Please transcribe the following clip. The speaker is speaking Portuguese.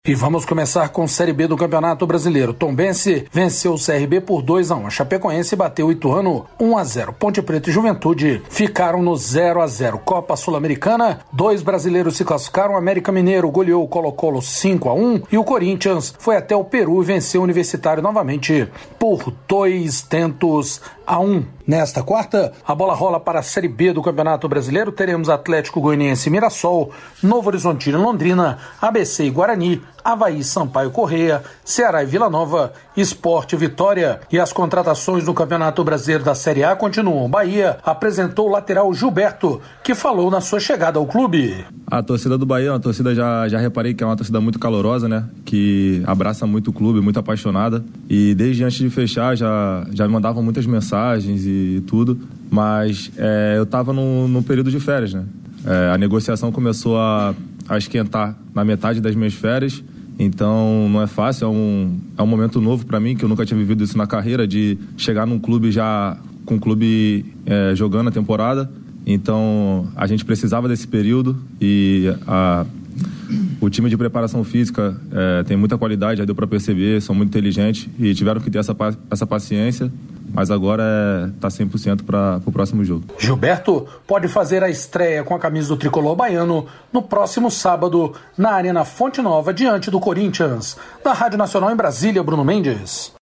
E vamos começar com Série B do Campeonato Brasileiro. Tombense venceu o CRB por 2-1. A Chapecoense bateu o Ituano 1-0. Ponte Preta e Juventude ficaram no 0-0. Copa Sul-Americana, 2 brasileiros se classificaram. América Mineiro goleou o Colo-Colo 5-1 e o Corinthians foi até o Peru e venceu o Universitário novamente por 2-1. Nesta quarta, a bola rola para a Série B do Campeonato Brasileiro. Teremos Atlético Goianiense e Mirassol, Novo Horizontino e Londrina, ABC e Guarani, Avaí, Sampaio Corrêa, Ceará e Vila Nova, Sport e Vitória. E as contratações do Campeonato Brasileiro da Série A continuam. Bahia apresentou o lateral Gilberto, que falou na sua chegada ao clube. A torcida do Bahia é uma torcida, já reparei que é uma torcida muito calorosa, né? Que abraça muito o clube, muito apaixonada. E desde antes de fechar já me mandavam muitas mensagens e tudo. Mas eu estava num período de férias, né? A negociação começou a esquentar na metade das minhas férias. Então não é fácil, é um momento novo para mim, que eu nunca tinha vivido isso na carreira, de chegar num clube já com o clube jogando a temporada. Então a gente precisava desse período e o time de preparação física tem muita qualidade, já deu para perceber, são muito inteligentes e tiveram que ter essa paciência, mas agora está 100% para o próximo jogo. Gilberto pode fazer a estreia com a camisa do tricolor baiano no próximo sábado na Arena Fonte Nova, diante do Corinthians. Da Rádio Nacional em Brasília, Bruno Mendes.